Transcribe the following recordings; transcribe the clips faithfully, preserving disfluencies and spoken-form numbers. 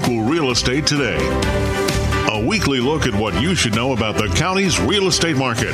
Local Real Estate Today. A weekly look at what you should know about the county's real estate market.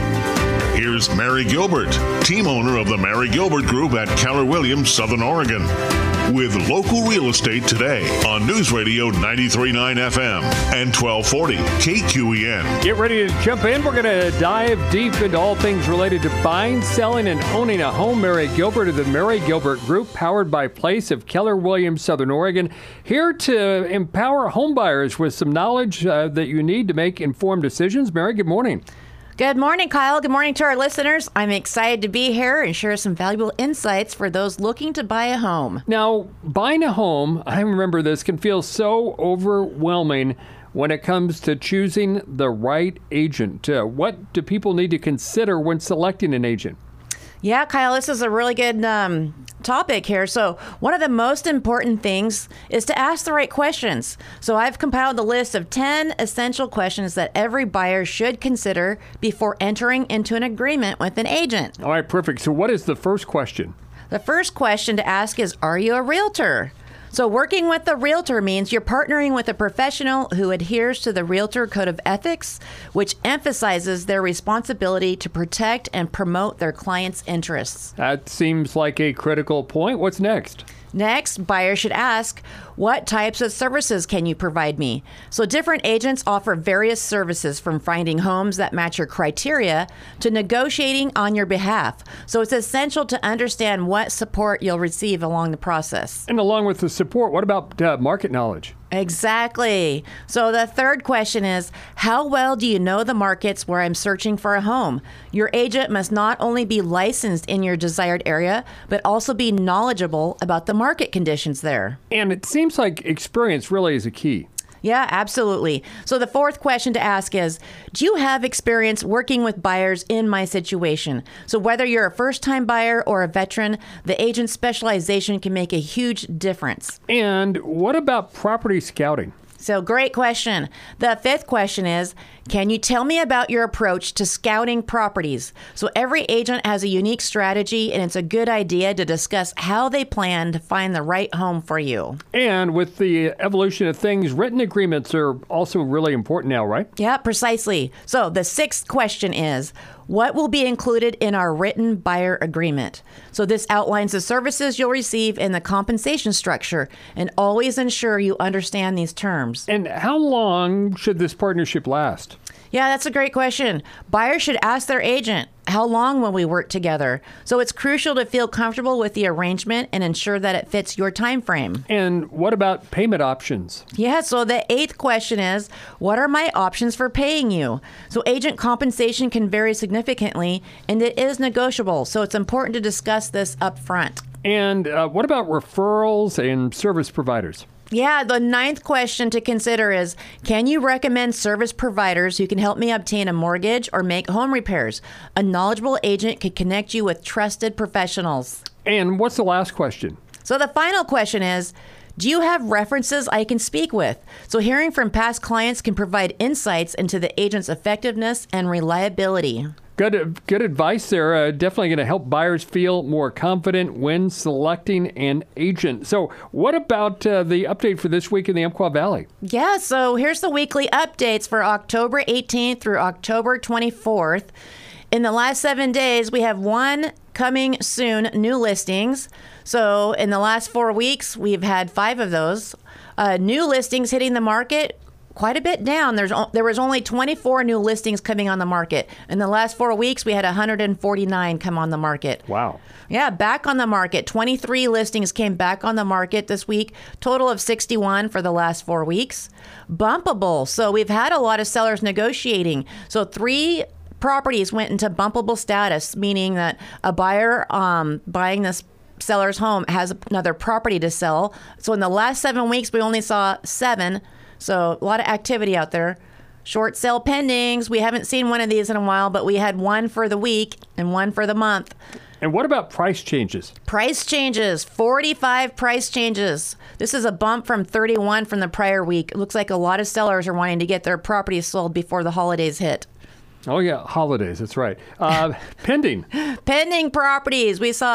Here's Mary Gilbert, team owner of the Mary Gilbert Group at Keller Williams, Southern Oregon, with Local Real Estate Today on News Radio ninety-three point nine F M and twelve forty K Q E N. Get ready to jump in. We're going to dive deep into all things related to buying, selling, and owning a home. Mary Gilbert of the Mary Gilbert Group, powered by Place of Keller Williams, Southern Oregon, here to empower home buyers with some knowledge uh, that you need to make informed decisions. Mary, good morning. Good morning, Kyle. Good morning to our listeners. I'm excited to be here and share some valuable insights for those looking to buy a home. Now, buying a home, I remember this, can feel so overwhelming when it comes to choosing the right agent. Uh, what do people need to consider when selecting an agent? Yeah, Kyle, this is a really good um, topic here. So one of the most important things is to ask the right questions. So I've compiled a list of ten essential questions that every buyer should consider before entering into an agreement with an agent. All right, perfect. So what is the first question? The first question to ask is, are you a realtor? So working with a realtor means you're partnering with a professional who adheres to the Realtor Code of Ethics, which emphasizes their responsibility to protect and promote their clients' interests. That seems like a critical point. What's next? Next, buyers should ask, what types of services can you provide me? So different agents offer various services, from finding homes that match your criteria to negotiating on your behalf. So it's essential to understand what support you'll receive along the process. And along with the support, what about uh, market knowledge? Exactly. So the third question is, how well do you know the markets where I'm searching for a home? Your agent must not only be licensed in your desired area, but also be knowledgeable about the market conditions there. And it seems like experience really is a key. Yeah, absolutely. So the fourth question to ask is, do you have experience working with buyers in my situation? So whether you're a first-time buyer or a veteran, the agent's specialization can make a huge difference. And what about property scouting? So great question. The fifth question is, can you tell me about your approach to scouting properties? So every agent has a unique strategy, and it's a good idea to discuss how they plan to find the right home for you. And with the evolution of things, written agreements are also really important now, right? Yeah, precisely. So the sixth question is, what will be included in our written buyer agreement? So this outlines the services you'll receive and the compensation structure, and always ensure you understand these terms. And how long should this partnership last? Yeah, that's a great question. Buyers should ask their agent, how long will we work together? So it's crucial to feel comfortable with the arrangement and ensure that it fits your time frame. And what about payment options? Yeah, so the eighth question is, what are my options for paying you? So agent compensation can vary significantly, and it is negotiable. So it's important to discuss this up front. And uh, what about referrals and service providers? Yeah, the ninth question to consider is, can you recommend service providers who can help me obtain a mortgage or make home repairs? A knowledgeable agent can connect you with trusted professionals. And what's the last question? So the final question is, do you have references I can speak with? So hearing from past clients can provide insights into the agent's effectiveness and reliability. Good, good advice there. Uh, definitely going to help buyers feel more confident when selecting an agent. So what about uh, the update for this week in the Umpqua Valley? Yeah, so here's the weekly updates for October eighteenth through October twenty-fourth. In the last seven days, we have one coming soon new listings. So in the last four weeks, we've had five of those. Uh, new listings hitting the market. Quite a bit down. There's there was only twenty-four new listings coming on the market. In the last four weeks, we had one hundred forty-nine come on the market. Wow. Yeah, back on the market. twenty-three listings came back on the market this week. Total of sixty-one for the last four weeks. Bumpable. So we've had a lot of sellers negotiating. So three properties went into bumpable status, meaning that a buyer um, buying this seller's home has another property to sell. So in the last seven weeks, we only saw seven. So a lot of activity out there. Short sale pendings. We haven't seen one of these in a while, but we had one for the week and one for the month. And what about price changes? Price changes, forty-five price changes. This is a bump from thirty-one from the prior week. It looks like a lot of sellers are wanting to get their properties sold before the holidays hit. Oh, yeah, holidays. That's right. Uh, pending. Pending properties. We saw as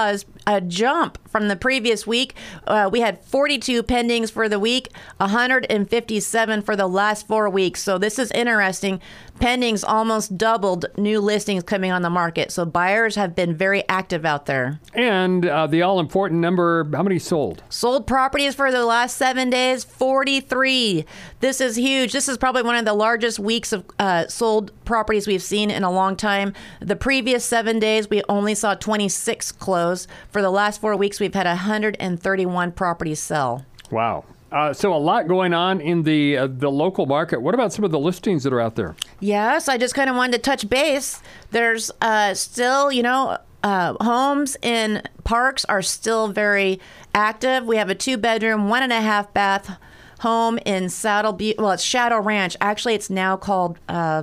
a jump from the previous week. Uh, we had forty-two pendings for the week, one hundred fifty-seven for the last four weeks. So this is interesting. Pendings almost doubled new listings coming on the market. So buyers have been very active out there. And uh, the all-important number, how many sold? Sold properties for the last seven days, forty-three. This is huge. This is probably one of the largest weeks of uh, sold properties we've seen in a long time. The previous seven days, we only saw twenty-six close. For the last four weeks, we've had one hundred thirty-one properties sell. Wow. Uh, so a lot going on in the uh, the local market. What about some of the listings that are out there? Yes, I just kind of wanted to touch base. There's uh, still, you know, uh, homes in parks are still very active. We have a two-bedroom, one and a half bath home in Saddle Butte. Well, it's Shadow Ranch. Actually, it's now called uh,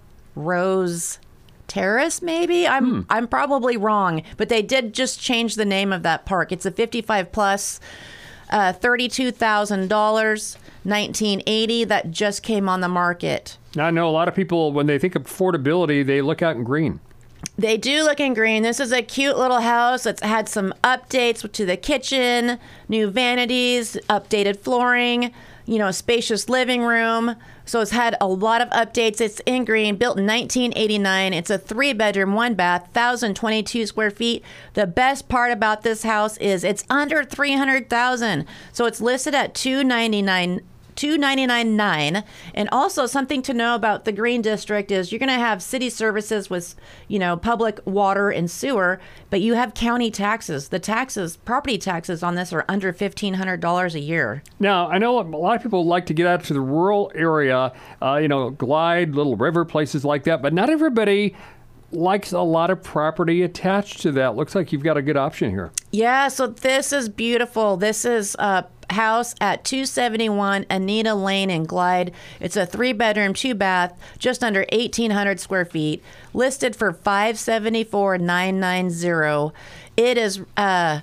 Rose Terrace, maybe. I'm hmm. I'm probably wrong, but they did just change the name of that park. It's a fifty-five plus. Uh, thirty-two thousand dollars, nineteen eighty. That just came on the market. Now, I know a lot of people, when they think of affordability, they look out in green. They do look in green. This is a cute little house. It's had some updates to the kitchen, new vanities, updated flooring, you know, a spacious living room. So it's had a lot of updates. It's in green, built in nineteen eighty-nine. It's a three-bedroom, one-bath, one thousand twenty-two square feet. The best part about this house is it's under three hundred thousand dollars. So it's listed at two ninety-nine. two ninety-nine nine. And also something to know about the Green District is you're going to have city services with, you know, public water and sewer, but you have county taxes. The taxes, property taxes on this are under fifteen hundred dollars a year. Now, I know a lot of people like to get out to the rural area, uh, you know, Glide, Little River, places like that, but not everybody likes a lot of property attached to that. Looks like you've got a good option here. Yeah, so this is beautiful. This is a house at two seventy-one Anita Lane in Glide. It's a three-bedroom, two-bath, just under eighteen hundred square feet, listed for five seventy-four nine ninety. It is, uh,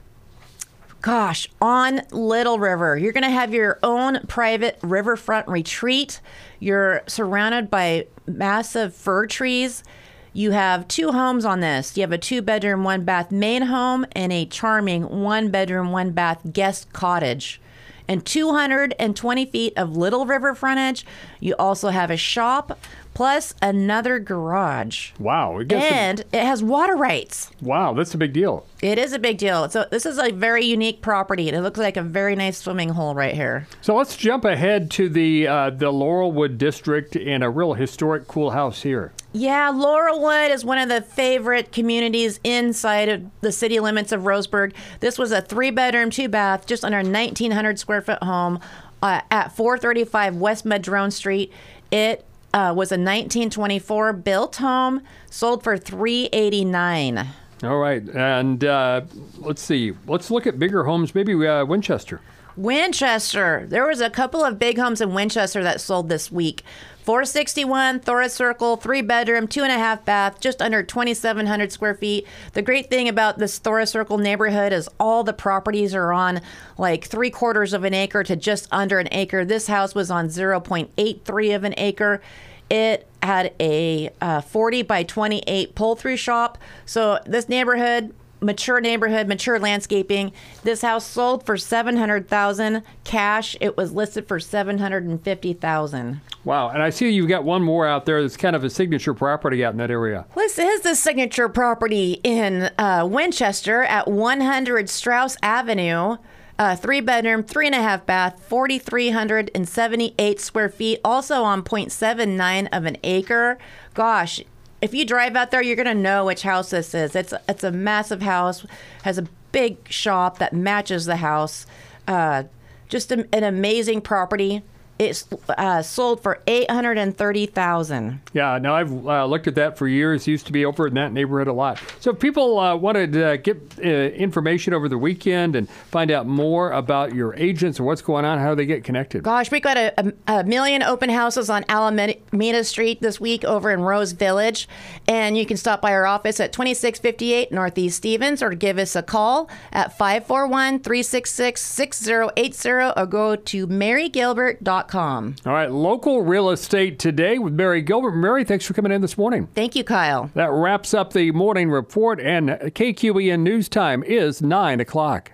gosh, on Little River. You're going to have your own private riverfront retreat. You're surrounded by massive fir trees. You have two homes on this. You have a two-bedroom, one-bath main home and a charming one-bedroom, one-bath guest cottage. And two hundred twenty feet of Little River frontage. You also have a shop plus another garage. Wow. It and some... it has water rights. Wow, that's a big deal. It is a big deal. So this is a very unique property, and it looks like a very nice swimming hole right here. So let's jump ahead to the uh, the Laurelwood district and a real historic, cool house here. Yeah, Laurelwood is one of the favorite communities inside of the city limits of Roseburg. This was a three-bedroom, two-bath, just under nineteen hundred square foot home uh, at four thirty-five West Madrone Street. It uh, was a nineteen twenty-four built home, sold for three eighty-nine. All right, and uh, let's see. Let's look at bigger homes, maybe uh, Winchester. Winchester. There was a couple of big homes in Winchester that sold this week. four sixty-one Thora Circle, three bedroom, two and a half bath, just under twenty-seven hundred square feet. The great thing about this Thora Circle neighborhood is all the properties are on like three quarters of an acre to just under an acre. This house was on zero point eight three of an acre. It had a uh, forty by twenty-eight pull-through shop. So this neighborhood, mature neighborhood, mature landscaping. This house sold for seven hundred thousand dollars cash. It was listed for seven hundred fifty thousand dollars. Wow, and I see you've got one more out there that's kind of a signature property out in that area. This is the signature property in uh, Winchester at one hundred Strauss Avenue. Uh, three bedroom, three and a half bath, four thousand three hundred seventy-eight square feet, also on zero point seven nine of an acre. Gosh, if you drive out there, you're going to know which house this is. It's, it's a massive house, has a big shop that matches the house. Uh, just a, an amazing property. It's uh, sold for eight hundred thirty thousand dollars. Yeah, now I've uh, looked at that for years. Used to be over in that neighborhood a lot. So if people uh, wanted to uh, get uh, information over the weekend and find out more about your agents and what's going on, how do they get connected? Gosh, we got a, a, a million open houses on Alameda Street this week over in Rose Village. And you can stop by our office at twenty-six fifty-eight Northeast Stevens or give us a call at five four one, three six six, six zero eight zero or go to mary gilbert dot com. dot com. All right, local real estate today with Mary Gilbert. Mary, thanks for coming in this morning. Thank you, Kyle. That wraps up the morning report, and K Q E N News Time is nine o'clock.